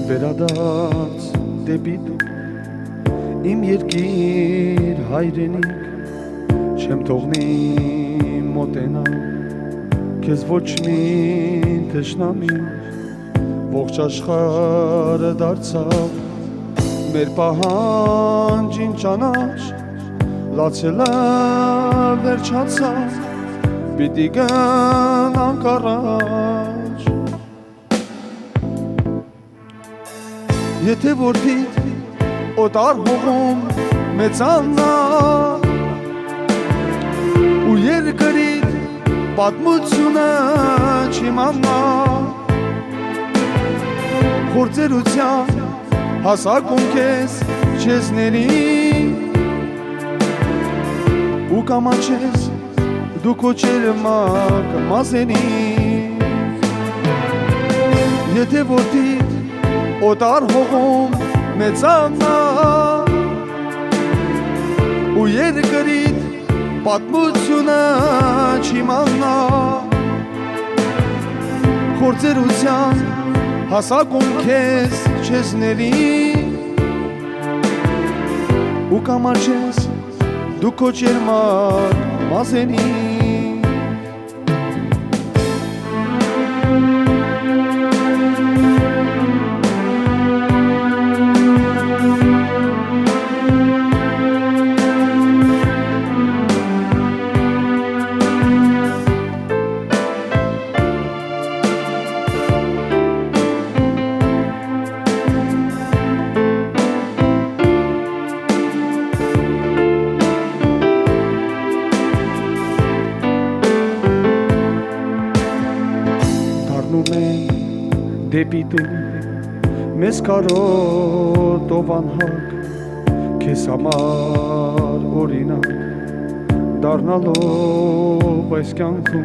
Վերադարձ դեպի դու իմ երկիր հայրենիք չեմ թողնի մոտենա քեզ ոչ մի թշնամի ողջ աշխարհը դարձավ մեր պահանջին ճանաչ լացելը վերջացավ պիտի գնանք առաջ Եթե որդիդ օտար հողում մեծանա ու երկրիդ պատմությունը չիմանա Խորձերության հասակում քեզ չեզների ու կամաչես դու քո ճերմակ մազերի Եթե որդիդ օտար հողում մեծանա ու երկրիդ պատմությունը չիմանա Խորձերության հասակում քեզ չեզների ու կամաչես դու քո ճերմակ մազերի Դեպի դու մեզ կարոտով անհակ քեզ համար օրինակ դառնալով այս կյանքում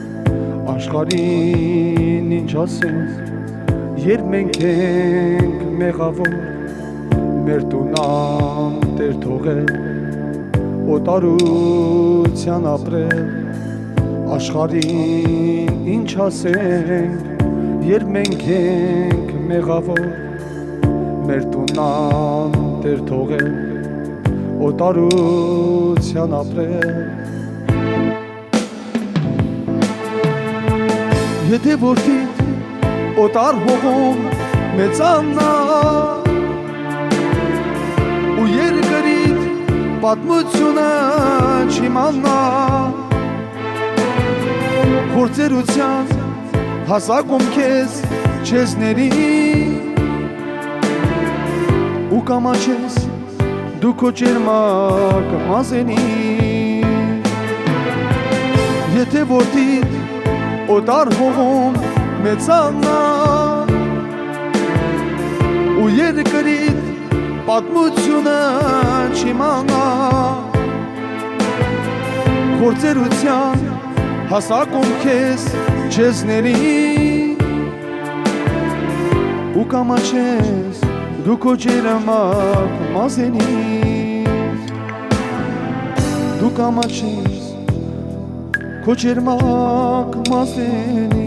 աշխարհին ինչ ասենք երբ մենք ենք մեղավոր մեր տունան Տեր թողել օտարության ապրել աշխարհին ինչ ասենք Երբ մենք ենք մեղավոր, մեր տունան Տեր թողել, օտարության ապրել Եթե որդիդ օտար հողում մեծանա ու երկրիդ պատմությունը չիմանա Խորձերության հասակում քեզ չեզների ու կամաչես դու քո ճերմակ մազերի Եթե որդիդ օտար հողում մեծանա ու երկրիդ պատմությունը չիմանա Խորձերության հասակում քեզ չեզների ու կամաչես դու քո ճերմակ մազերի դու կամաչես քո ճերմակ մազերի